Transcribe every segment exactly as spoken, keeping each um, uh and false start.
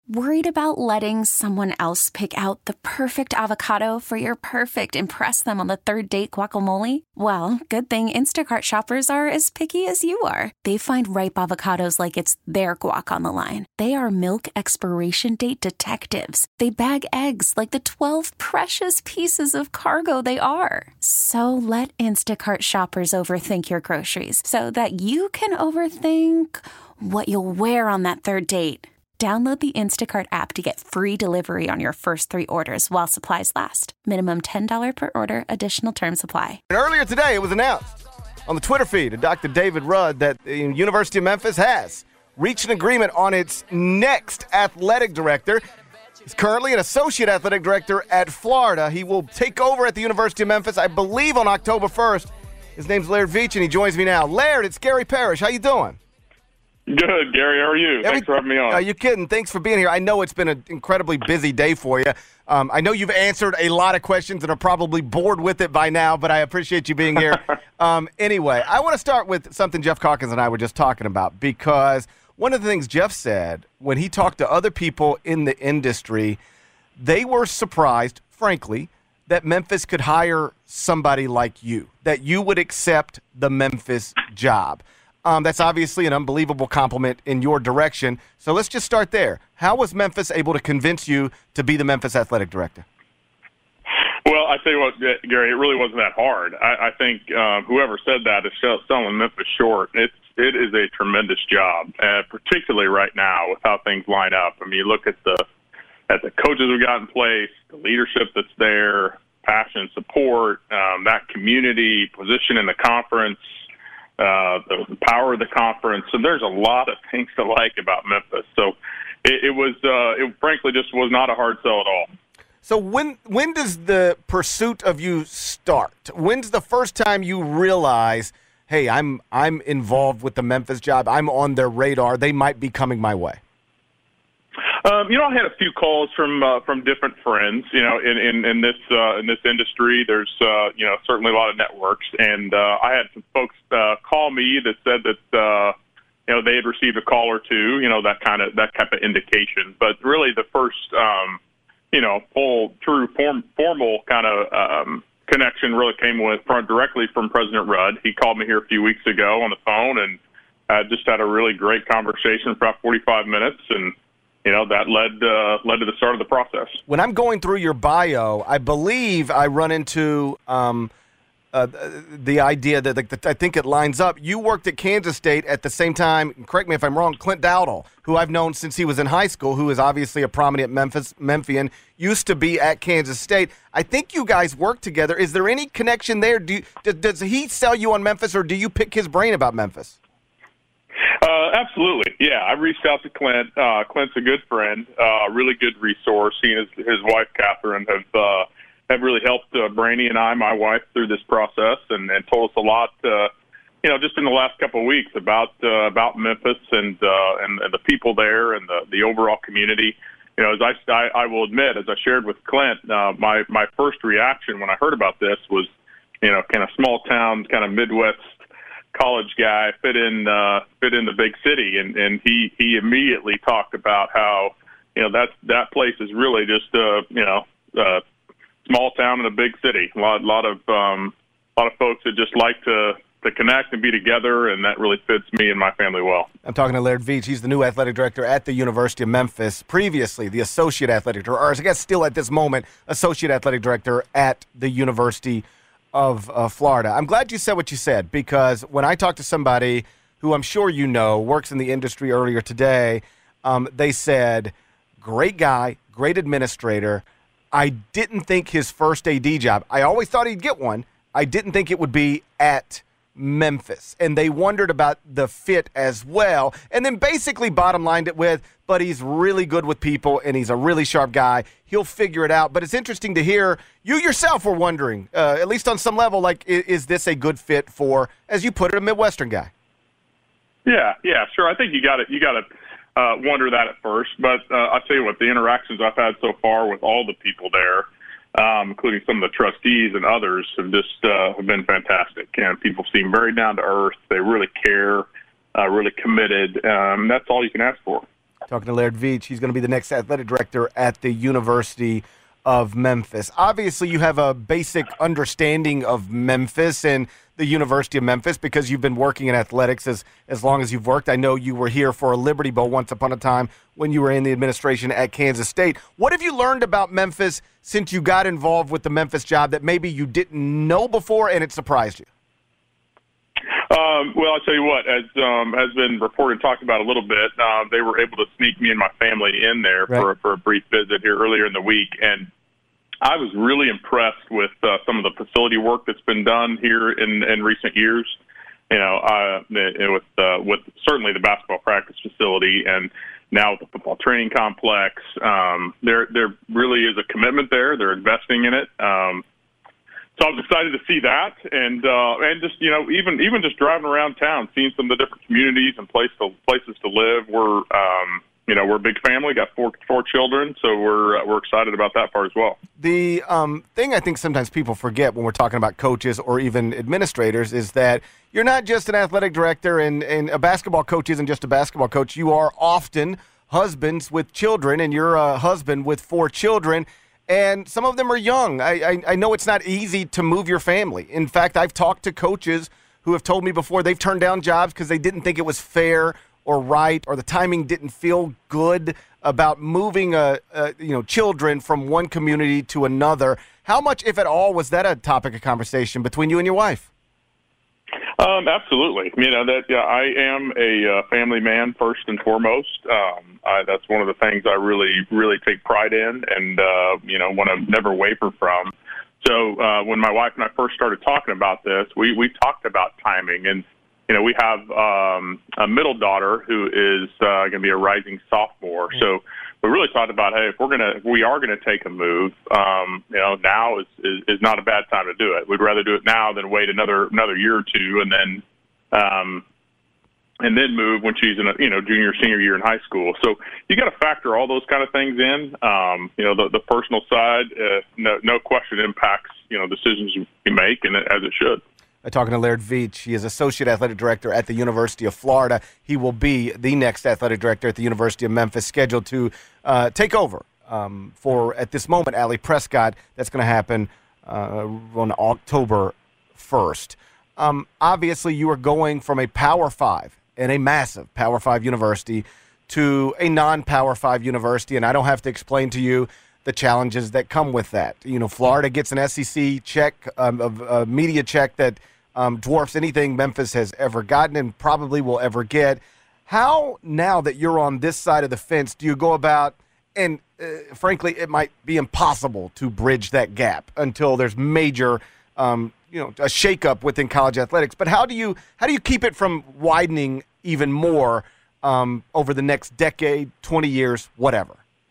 Worried about letting someone else pick out the perfect avocado for your perfect impress them on the third date guacamole? Well, good thing Instacart shoppers are as picky as you are. They find ripe avocados like it's their guac on the line. They are milk expiration date detectives. They bag eggs like the twelve precious pieces of cargo they are. So let Instacart shoppers overthink your groceries so that you can overthink what you'll wear on that third date. Download the Instacart app to get free delivery on your first three orders while supplies last. Minimum ten dollars per order. Additional terms apply. And earlier today, it was announced on the Twitter feed of Doctor David Rudd that the University of Memphis has reached an agreement on its next athletic director. He's currently an associate athletic director at Florida. He will take over at the University of Memphis, I believe, on October first. His name's Laird Veatch, and he joins me now. Laird, it's Gary Parrish. How you doing? Good, Gary. How are you? Every, Thanks for having me on. Are you kidding? Thanks for being here. I know it's been an incredibly busy day for you. Um, I know you've answered a lot of questions and are probably bored with it by now, but I appreciate you being here. um, anyway, I want to start with something Geoff Calkins and I were just talking about, because one of the things Geoff said when he talked to other people in the industry, they were surprised, frankly, that Memphis could hire somebody like you, that you would accept the Memphis job. Um, that's obviously an unbelievable compliment in your direction. So let's just start there. How was Memphis able to convince you to be the Memphis athletic director? Well, I tell you what, Gary, it really wasn't that hard. I, I think uh, whoever said that is selling Memphis short. It's, it is a tremendous job, uh, particularly right now with how things line up. I mean, you look at the at the coaches we've got in place, the leadership that's there, passion and support, um, that community, position in the conference, Uh, the, the power of the conference. So there's a lot of things to like about Memphis. So it, it was, uh, it frankly just was not a hard sell at all. So when when does the pursuit of you start? When's the first time you realize, hey, I'm I'm involved with the Memphis job. I'm on their radar. They might be coming my way. Um, you know, I had a few calls from uh, from different friends. You know, in in, in this uh, in this industry, there's uh, you know certainly a lot of networks, and uh, I had some folks uh, call me that said that uh, you know they had received a call or two. You know, that kind of that type of indication. But really, the first um, you know full true form, formal kind of um, connection really came with from, directly from President Rudd. He called me here a few weeks ago on the phone, and uh, just had a really great conversation for about forty-five minutes, and you know, that led uh, led to the start of the process. When I'm going through your bio, I believe I run into um, uh, the idea that, like, I think it lines up. You worked at Kansas State at the same time, correct me if I'm wrong, Clint Dowdle, who I've known since he was in high school, who is obviously a prominent Memphis Memphian, used to be at Kansas State. I think you guys work together. Is there any connection there? Do you, does, does he sell you on Memphis, or do you pick his brain about Memphis? Uh, absolutely. Yeah, I reached out to Clint. Uh, Clint's a good friend, a uh, really good resource. He and his, his wife, Catherine, have uh, have really helped uh, Brandy and I, my wife, through this process, and, and told us a lot, uh, you know, just in the last couple of weeks about uh, about Memphis and, uh, and and the people there and the, the overall community. You know, as I, I, I will admit, as I shared with Clint, uh, my, my first reaction when I heard about this was, you know, kind of small town, kind of Midwest college guy, fit in uh, fit in the big city, and, and he, he immediately talked about how, you know, that that place is really just uh, you know a small town in a big city. A lot lot of um, a lot of folks that just like to to connect and be together, and that really fits me and my family well. I'm talking to Laird Veatch. He's the new athletic director at the University of Memphis. Previously, the associate athletic director, or I guess still at this moment, associate athletic director at the University of uh, Florida. I'm glad you said what you said, because when I talked to somebody who I'm sure you know works in the industry earlier today, um, they said, great guy, great administrator. I didn't think his first A D job, I always thought he'd get one. I didn't think it would be at Memphis. And they wondered about the fit as well. And then basically bottom lined it with, but he's really good with people and he's a really sharp guy. He'll figure it out. But it's interesting to hear you yourself were wondering, uh, at least on some level, like, is, is this a good fit for, as you put it, a Midwestern guy? Yeah, yeah, sure. I think you got to you got to uh, wonder that at first. But uh, I'll tell you what, the interactions I've had so far with all the people there, Um, including some of the trustees and others, have just uh, have been fantastic. And people seem very down to earth. They really care, uh, really committed. Um, that's all you can ask for. Talking to Laird Veatch. He's going to be the next athletic director at the University of Memphis. Obviously, you have a basic understanding of Memphis and the University of Memphis because you've been working in athletics as, as long as you've worked. I know you were here for a Liberty Bowl once upon a time when you were in the administration at Kansas State. What have you learned about Memphis since you got involved with the Memphis job that maybe you didn't know before and it surprised you? Um, well, I'll tell you what, as um, has been reported, talked about a little bit, uh, they were able to sneak me and my family in there right. for, for a brief visit here earlier in the week, and I was really impressed with uh, some of the facility work that's been done here in, in recent years. You know, uh, with uh, with certainly the basketball practice facility, and now with the football training complex. Um, there there really is a commitment there. They're investing in it. Um, so I was excited to see that, and uh, and just you know even even just driving around town, seeing some of the different communities and place to, places to live. We're um, You know, we're a big family, got four four children, so we're uh, we're excited about that part as well. The um, thing I think sometimes people forget when we're talking about coaches or even administrators is that you're not just an athletic director and, and a basketball coach isn't just a basketball coach. You are often husbands with children, and you're a husband with four children, and some of them are young. I, I, I know it's not easy to move your family. In fact, I've talked to coaches who have told me before they've turned down jobs because they didn't think it was fair or right, or the timing didn't feel good about moving uh, uh, you know, children from one community to another. How much, if at all, was that a topic of conversation between you and your wife? Um, absolutely. You know, that yeah, I am a uh, family man first and foremost. Um, I, that's one of the things I really, really take pride in and, uh, you know, want to never waver from. So uh, when my wife and I first started talking about this, we, we talked about timing. And You know, we have um, a middle daughter who is uh, going to be a rising sophomore. So we really thought about, hey, if we're going to, we are going to take a move. Um, you know, now is, is is not a bad time to do it. We'd rather do it now than wait another another year or two and then um, and then move when she's in a you know junior senior year in high school. So you got to factor all those kind of things in. Um, you know, the the personal side, uh, no no question impacts you know decisions you make, and as it should. Talking to Laird Veatch. He is Associate Athletic Director at the University of Florida. He will be the next Athletic Director at the University of Memphis, scheduled to uh, take over um, for, at this moment, Allie Prescott. That's going to happen uh, on October first. Um, obviously, you are going from a Power Five and a massive Power Five university to a non-Power Five university, and I don't have to explain to you the challenges that come with that. You know, Florida gets an S E C check, um, a, a media check that um, dwarfs anything Memphis has ever gotten and probably will ever get. How, now that you're on this side of the fence, do you go about, and uh, frankly, it might be impossible to bridge that gap until there's major, um, you know, a shakeup within college athletics. But how do you how do you keep it from widening even more um, over the next decade, twenty years, whatever?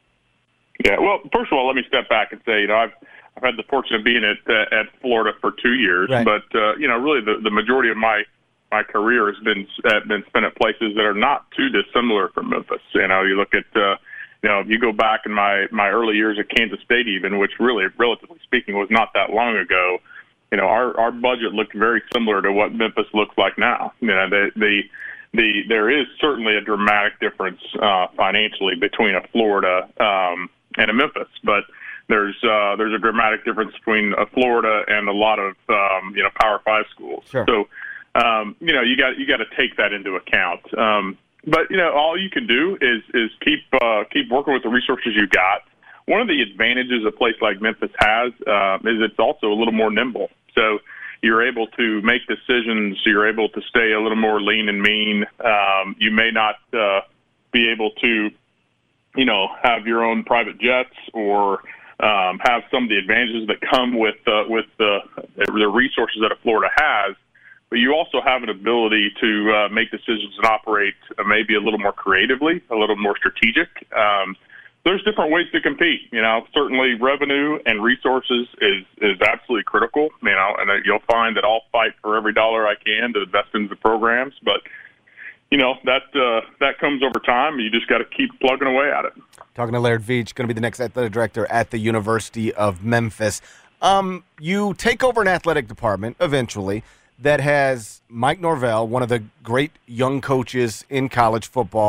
Yeah, well, first of all, let me step back and say, you know, I've I've had the fortune of being at uh, at Florida for two years, right. but uh, you know, really the, the majority of my my career has been uh, been spent at places that are not too dissimilar from Memphis. You know, you look at uh, you know, if you go back in my my early years at Kansas State, even, which really, relatively speaking, was not that long ago. You know, our our budget looked very similar to what Memphis looks like now. You know, the the the there is certainly a dramatic difference uh, financially between a Florida um, and a Memphis, but there's uh, there's a dramatic difference between a Florida and a lot of um, you know Power Five schools. Sure. So um, you know you got you got to take that into account. Um, but you know all you can do is is keep uh, keep working with the resources you got. One of the advantages a place like Memphis has uh, is it's also a little more nimble. So you're able to make decisions. You're able to stay a little more lean and mean. Um, you may not uh, be able to, you know, have your own private jets or um, have some of the advantages that come with uh, with the the resources that a Florida has. But you also have an ability to uh, make decisions and operate uh, maybe a little more creatively, a little more strategic. Um, There's different ways to compete. You know, certainly revenue and resources is, is absolutely critical. You know, and you'll find that I'll fight for every dollar I can to invest into the programs. But you know that uh, that comes over time. You just got to keep plugging away at it. Talking to Laird Veatch, going to be the next athletic director at the University of Memphis. Um, you take over an athletic department eventually that has Mike Norvell, one of the great young coaches in college football.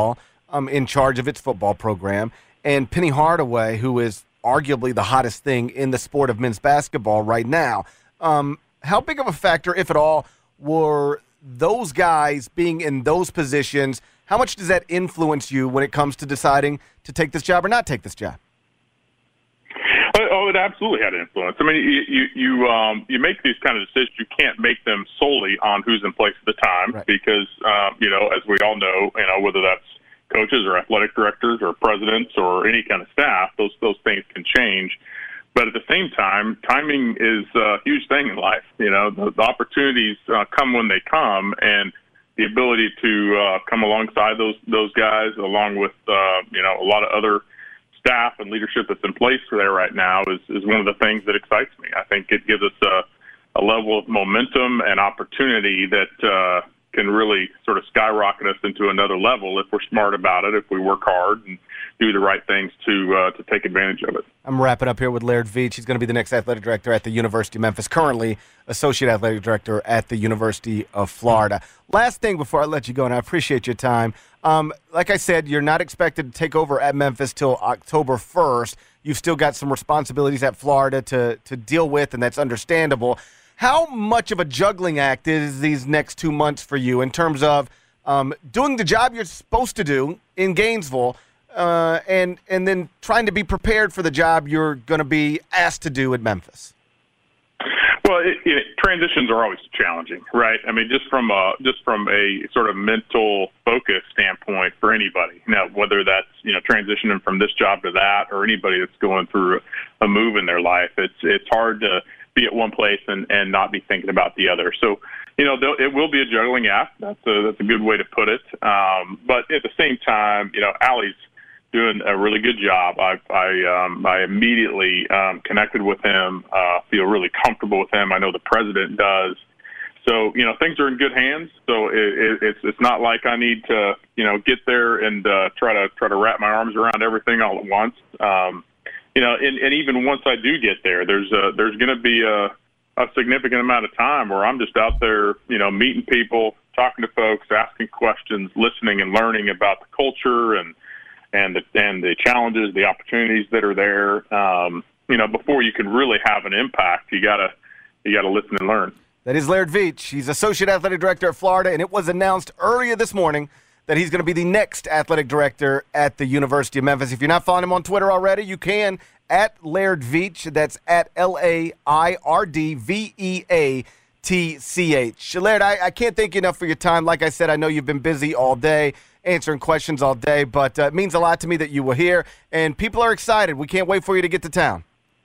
um, in charge of its football program, and Penny Hardaway, who is arguably the hottest thing in the sport of men's basketball right now. Um, how big of a factor, if at all, were those guys being in those positions? How much does that influence you when it comes to deciding to take this job or not take this job? Oh, it absolutely had an influence. I mean, you you you, um, you make these kind of decisions. You can't make them solely on who's in place at the time, right? Because um, you know, as we all know, you know, whether that's coaches or athletic directors or presidents or any kind of staff, those those things can change. But at the same time, timing is a huge thing in life. You know, the, the opportunities uh, come when they come, and the ability to uh, come alongside those those guys, along with uh, you know a lot of other staff and leadership that's in place there right now, is, is one of the things that excites me. I think it gives us a, a level of momentum and opportunity that uh, can really sort of skyrocket us into another level if we're smart about it, if we work hard and do the right things to uh, to take advantage of it. I'm wrapping up here with Laird Veatch. He's going to be the next athletic director at the University of Memphis, currently associate athletic director at the University of Florida. Last thing before I let you go, and I appreciate your time. Um, like I said, you're not expected to take over at Memphis till October first. You've still got some responsibilities at Florida to, to deal with, and that's understandable. How much of a juggling act is these next two months for you in terms of um, doing the job you're supposed to do in Gainesville, Uh, and and then trying to be prepared for the job you're going to be asked to do at Memphis? Well, it, it, transitions are always challenging, right? I mean, just from a just from a sort of mental focus standpoint for anybody. Now, whether that's you know transitioning from this job to that, or anybody that's going through a move in their life, it's it's hard to be at one place and, and not be thinking about the other. So, you know, it will be a juggling act. That's a that's a good way to put it. Um, but at the same time, you know, Allie's doing a really good job. I I, um, I immediately um, connected with him, uh, feel really comfortable with him. I know the president does. So, you know, things are in good hands. So it, it, it's it's not like I need to, you know, get there and uh, try to try to wrap my arms around everything all at once. Um, you know, and, and even once I do get there, there's a, there's going to be a, a significant amount of time where I'm just out there, you know, meeting people, talking to folks, asking questions, listening and learning about the culture and and the, and the challenges, the opportunities that are there. Um, you know, before you can really have an impact, you gotta you gotta listen and learn. That is Laird Veatch. He's Associate Athletic Director at Florida, and it was announced earlier this morning that he's going to be the next Athletic Director at the University of Memphis. If you're not following him on Twitter already, you can, at Laird Veatch. That's at L A I R D V E A T C H. Laird, I, I can't thank you enough for your time. Like I said, I know you've been busy all day, answering questions all day, but uh, it means a lot to me that you were here, and people are excited. We can't wait for you to get to town.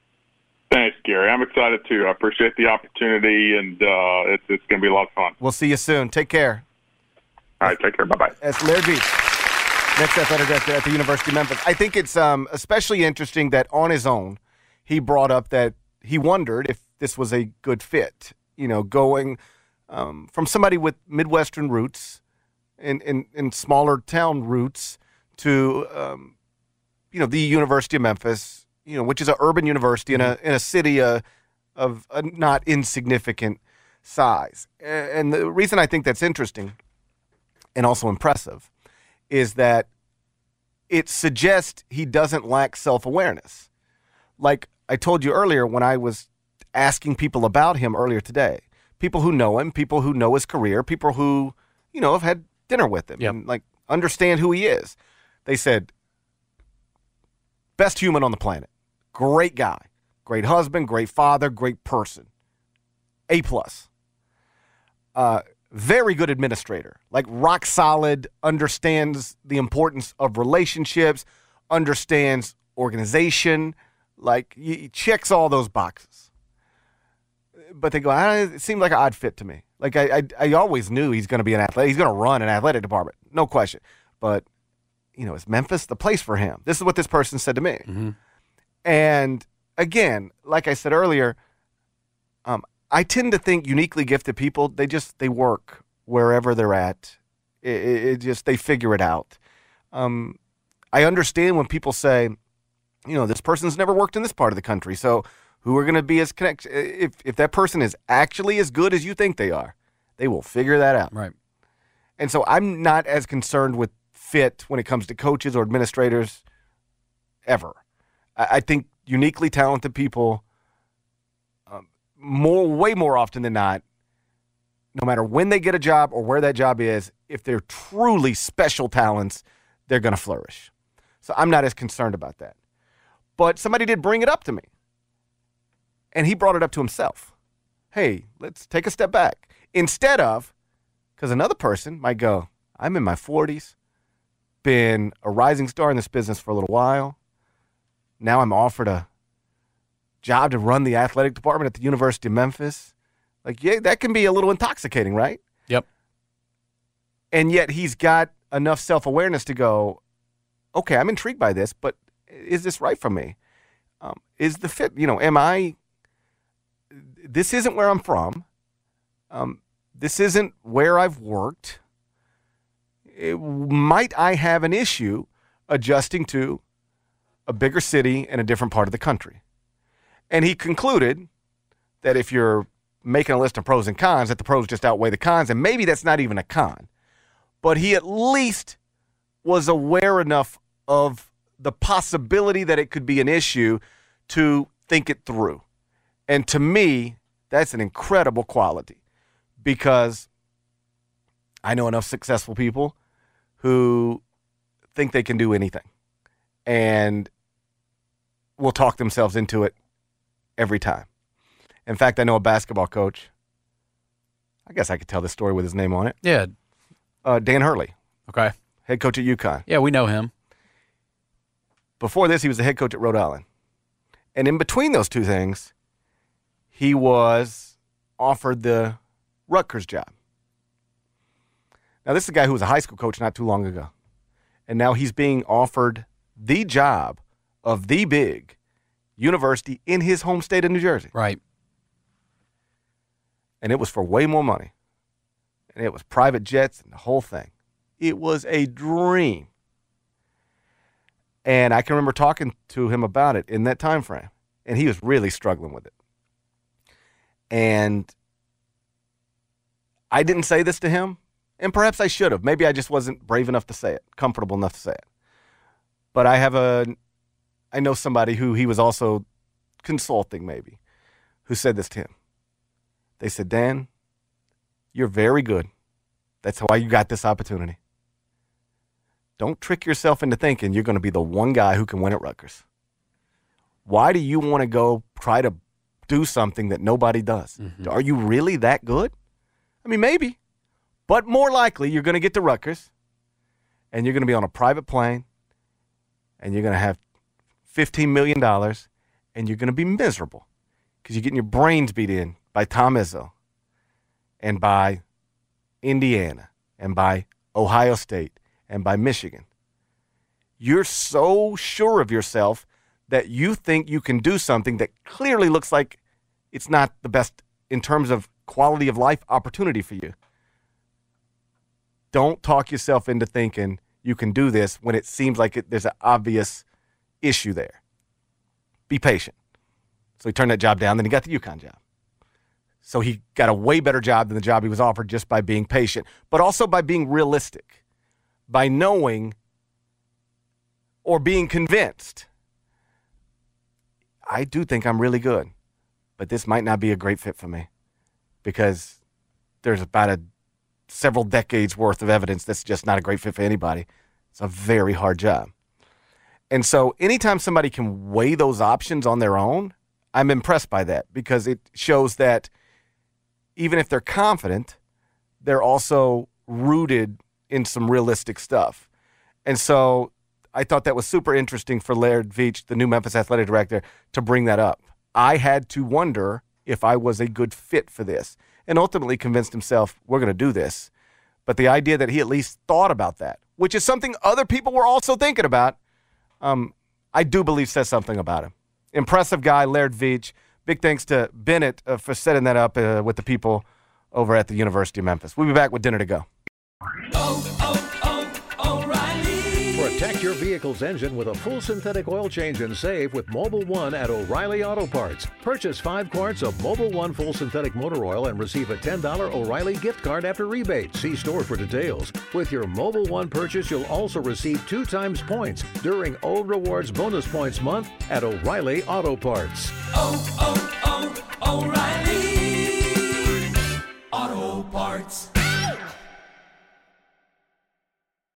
Thanks, Gary. I'm excited, too. I appreciate the opportunity, and uh, it's, it's going to be a lot of fun. We'll see you soon. Take care. All right, take care. Bye-bye. That's Laird Veatch, next athletic director at the University of Memphis. I think it's um, especially interesting that on his own, he brought up that he wondered if this was a good fit, you know, going um, from somebody with Midwestern roots and, and, and smaller town roots to, um, you know, the University of Memphis, you know, which is an urban university in a in a city uh, of a not insignificant size. And the reason I think that's interesting and also impressive is that it suggests he doesn't lack self-awareness. Like I told you earlier when I was asking people about him earlier today, people who know him, people who know his career, people who, you know, have had dinner with him yep. and like understand who he is. They said, best human on the planet. Great guy, great husband, great father, great person. A plus. Uh, very good administrator, like rock solid, understands the importance of relationships, understands organization, like he checks all those boxes. But they go, ah, it seemed like an odd fit to me. Like I, I, I always knew he's going to be an athlete. He's going to run an athletic department, no question. But you know, is Memphis the place for him? This is what this person said to me. Mm-hmm. And again, like I said earlier, um, I tend to think uniquely gifted people, they just, they work wherever they're at. It, it, it just, they figure it out. Um, I understand when people say, you know, this person's never worked in this part of the country, so who are going to be as connect? If, if that person is actually as good as you think they are, they will figure that out. Right. And so I'm not as concerned with fit when it comes to coaches or administrators ever. I, I think uniquely talented people, um, more, way more often than not, no matter when they get a job or where that job is, if they're truly special talents, they're going to flourish. So I'm not as concerned about that. But somebody did bring it up to me. And he brought it up to himself. Hey, let's take a step back. Instead of, because another person might go, I'm in my forties, been a rising star in this business for a little while. Now I'm offered a job to run the athletic department at the University of Memphis. Like, yeah, that can be a little intoxicating, right? Yep. And yet he's got enough self-awareness to go, okay, I'm intrigued by this, but is this right for me? Um, is the fit, you know, am I, this isn't where I'm from. Um, this isn't where I've worked. It, might I have an issue adjusting to a bigger city and a different part of the country? And he concluded that if you're making a list of pros and cons, that the pros just outweigh the cons, and maybe that's not even a con. But he at least was aware enough of the possibility that it could be an issue to think it through. And to me, that's an incredible quality, because I know enough successful people who think they can do anything and will talk themselves into it every time. In fact, I know a basketball coach. I guess I could tell this story with his name on it. Yeah. Uh, Dan Hurley. Okay. Head coach at UConn. Yeah, we know him. Before this, he was the head coach at Rhode Island. And in between those two things, he was offered the Rutgers job. Now, this is a guy who was a high school coach not too long ago. And now he's being offered the job of the big university in his home state of New Jersey. Right. And it was for way more money. And it was private jets and the whole thing. It was a dream. And I can remember talking to him about it in that time frame. And he was really struggling with it. And I didn't say this to him. And perhaps I should have. Maybe I just wasn't brave enough to say it, comfortable enough to say it. But I have a, I know somebody who he was also consulting maybe, who said this to him. They said, Dan, you're very good. That's why you got this opportunity. Don't trick yourself into thinking you're going to be the one guy who can win at Rutgers. Why do you want to go try to do something that nobody does? Mm-hmm. Are you really that good? I mean, maybe. But more likely, you're going to get to Rutgers, and you're going to be on a private plane, and you're going to have fifteen million dollars, and you're going to be miserable because you're getting your brains beat in by Tom Izzo and by Indiana and by Ohio State and by Michigan. You're so sure of yourself that you think you can do something that clearly looks like it's not the best in terms of quality of life opportunity for you. Don't talk yourself into thinking you can do this when it seems like it, there's an obvious issue there. Be patient. So he turned that job down, then he got the UConn job. So he got a way better job than the job he was offered just by being patient, but also by being realistic, by knowing or being convinced, I do think I'm really good, but this might not be a great fit for me because there's about a several decades worth of evidence that's just not a great fit for anybody. It's a very hard job. And so anytime somebody can weigh those options on their own, I'm impressed by that because it shows that even if they're confident, they're also rooted in some realistic stuff. And so I thought that was super interesting for Laird Veatch, the new Memphis athletic director, to bring that up. I had to wonder if I was a good fit for this, and ultimately convinced himself, we're going to do this. But the idea that he at least thought about that, which is something other people were also thinking about, um, I do believe says something about him. Impressive guy, Laird Veatch. Big thanks to Bennett uh, for setting that up uh, with the people over at the University of Memphis. We'll be back with Dinner to Go. Oh, oh, oh, O'Reilly. For a Protect your vehicle's engine with a full synthetic oil change and save with Mobil one at O'Reilly Auto Parts. Purchase five quarts of Mobil one full synthetic motor oil and receive a ten dollars O'Reilly gift card after rebate. See store for details. With your Mobil one purchase, you'll also receive two times points during O Rewards Bonus Points Month at O'Reilly Auto Parts. Oh, oh, oh, O'Reilly Auto Parts.